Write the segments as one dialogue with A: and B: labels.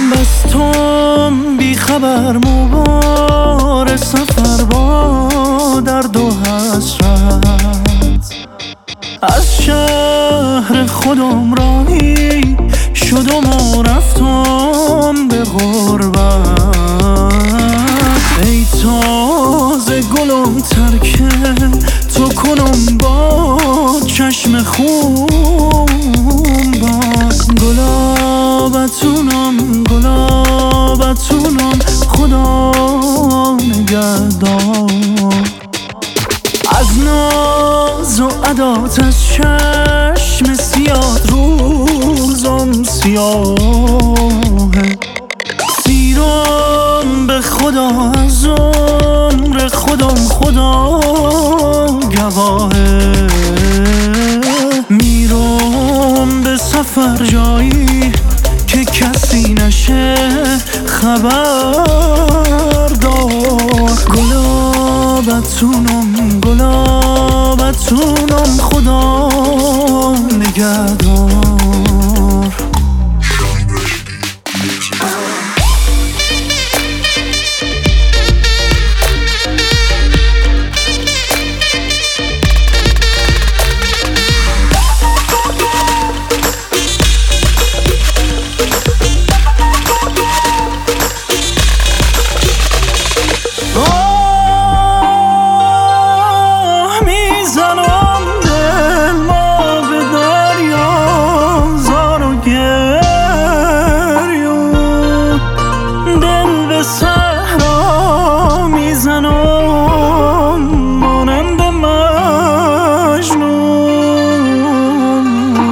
A: بستم بی خبر مبار سفر با درد و حسرت، از شهر خودم راهی شدم و رفتم به غربت. ای تازه گلم ترک تو کنم با چشم خون گلابتونم گلابتونم خدا نگهدار. از ناز و عدات از چشم سیاد روزم سیاهه، سیرم به خدا از عمر خودم خدا گواهه. میرم به سفر جایی که کسی نشه خبردار. گلابتونم گلابتونم خدا نگهدار. صحرا میزنم مانند مجنون،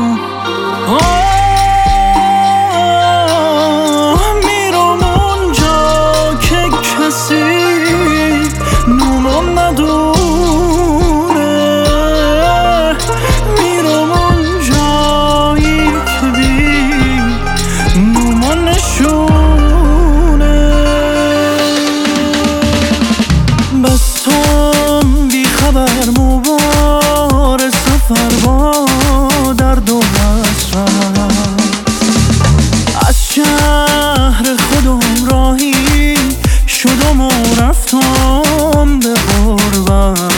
A: میرم اونجا که کسی نومم ندونه، میرم اونجایی که بی نومم نشون. بستم بی خبر مبار سفر با درد و حسرت، از شهر خودم راهی شدم و رفتم به غربت.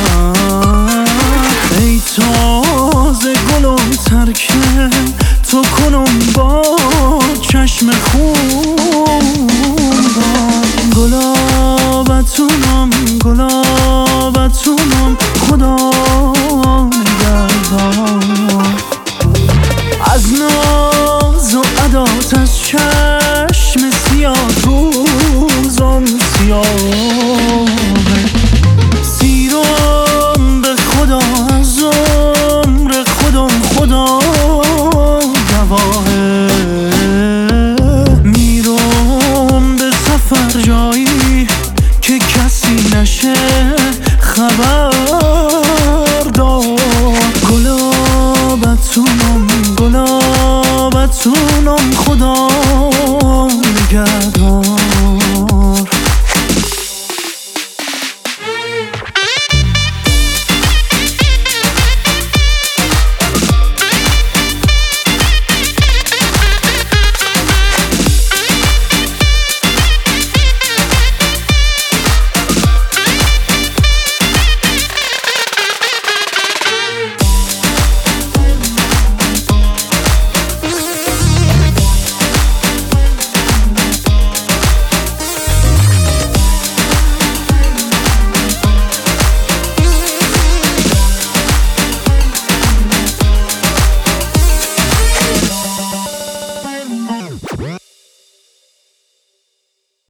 A: ای تازه گلم ترک تو کنم با چشم خون گلابتونم گلابتونم خدا نگهدار. از ناز و عدات از چشم سیاه روزم سیاهه، سیرم به خدا از عمر خودم خدا گواهه. میرم به سفر جایی که کسی نشه خبردار. گلابتونم گلابتونم خدا نگهدار.